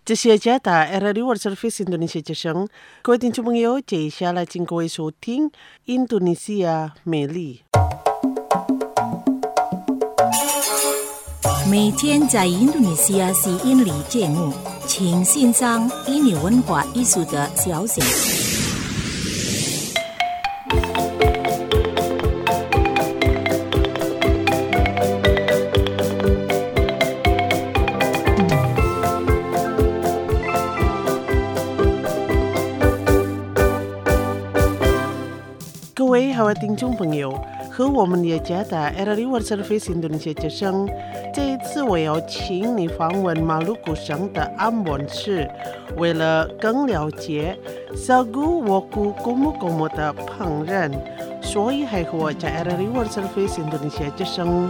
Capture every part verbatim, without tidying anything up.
这是加打 R R A World Service Indonesia 之声，各位听众朋友，接下来请各位收听印度尼西亚美丽。 每天在印度尼西亚是印尼节目，请欣赏印尼文化艺术的消息。 各位好，听众朋友，和我们也加打 R R A World Service Indonesia 之声。这一次我要请你访问马鲁古省的安本市，为了更了解 Sagu Woku Komo Komo 的烹饪，所以还和我在 R R A World Service Indonesia 之声。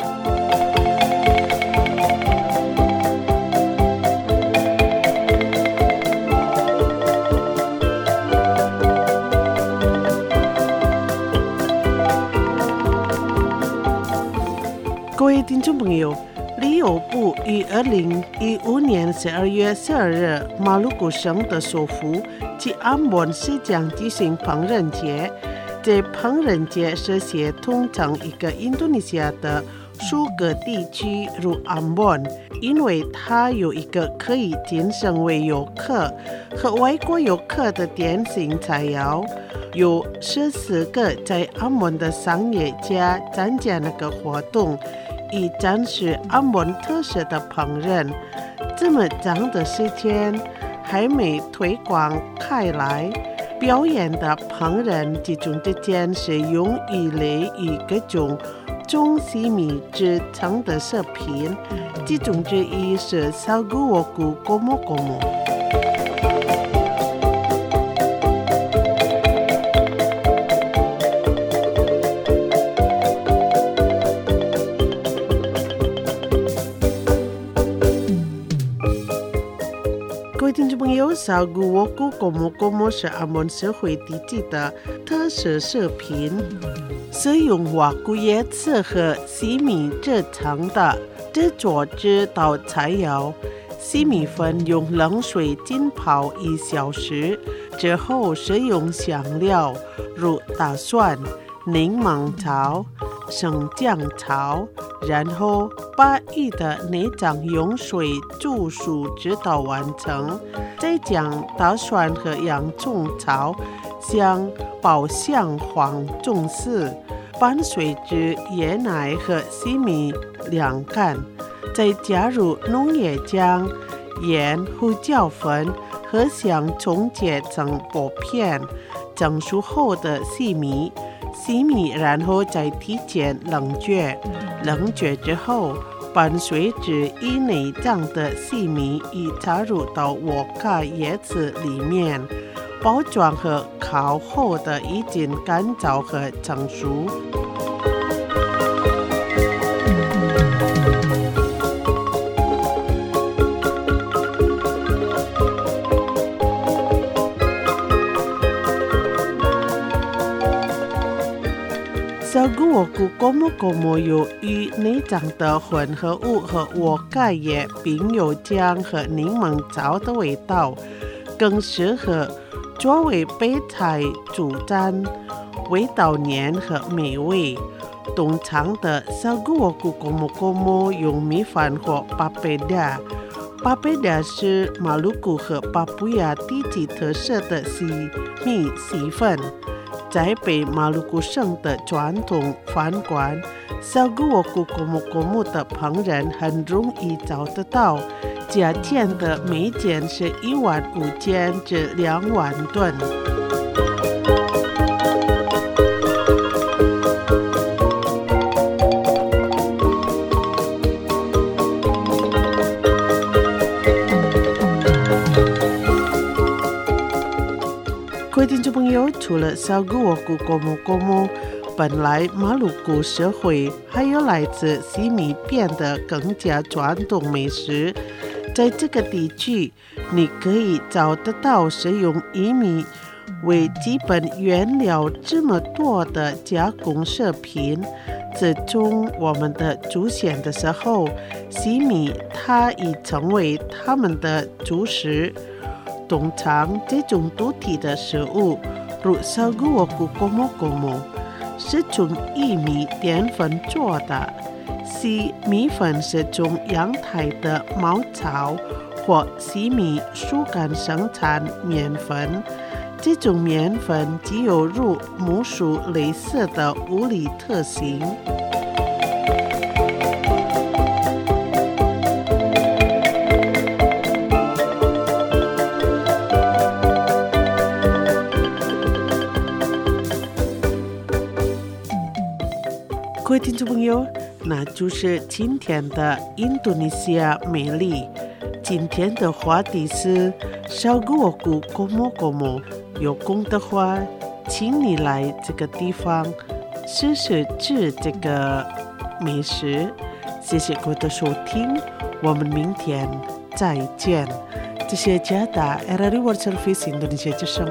各位听众朋友，旅游部于二零一五年十二月十二日，马鲁古省的首府及安本市将举行烹饪节。这烹饪节是协同成一个印度尼西亚的数个地区如安本，因为它有一个可以晋升为游客和外国游客的典型菜肴。有十四个在安本的商业家参加那个活动，以展示安本特色的烹饪。这么长的时间还没推广开来，表演的烹饪其中之间是用鱼类与各种中西米制成的食品，其中之一是 Sagu Woku Komo Komo。各位听众朋友， Sagu Woku Komo Komo 是安本社会地区的特色食品，是用瓦古叶子和西米制成的。制作这道菜肴，西米粉用冷水浸泡一小时之后，是用香料如大蒜、柠檬草、生姜草，然后把鱼的内脏用水煮熟直到完成，再将大蒜和洋葱炒香爆香黄中丝，伴随着椰奶和西米晾干，再加入农业酱、盐、胡椒粉和香葱切成薄片，蒸熟后的西米西米然后再提前冷却，冷却之后伴随着鱼内脏的西米已插入到沃卡叶子里面，包装和烤后的已经干燥和成熟。Sagu Woku Komo Komo 有鱼内脏的混合物和沃卡叶、冰油酱和柠檬草的味道，更适合作为备菜主餐，味道黏和美味。通常的 Sagu Woku Komo Komo 用米饭或巴贝达。巴贝达是马鲁古和巴布亚地区特色的细米细粉。在北马鲁古省的传统饭馆 Sagu Woku Komo Komo 的烹饪很容易找得到，价钱的每件是一万五千至两万吨。各位听众朋友，除了 Sagu Woku Komo Komo， 本来马鲁古社会还有来自西米变得更加传统美食。在这个地区，你可以找得到使用玉米为基本原料这么多的加工食品， 子中我们的祖先的时候，西米它已成为他们的主食。通常这种独体的食物，如烧咕沃咕咕木咕木，是从玉米淀粉做的。西米粉是从阳台的茅草或西米树干生产面粉，这种面粉具有如木薯类似的物理特性。各位听众朋友，那就是今天的印度尼西亚美丽。今天的话题是烧咕沃咕咕木咕木。有空的话，请你来这个地方试试吃这个美食。谢谢各位的收听，我们明天再见。这是加达 R R I World Service Indonesia Jepang。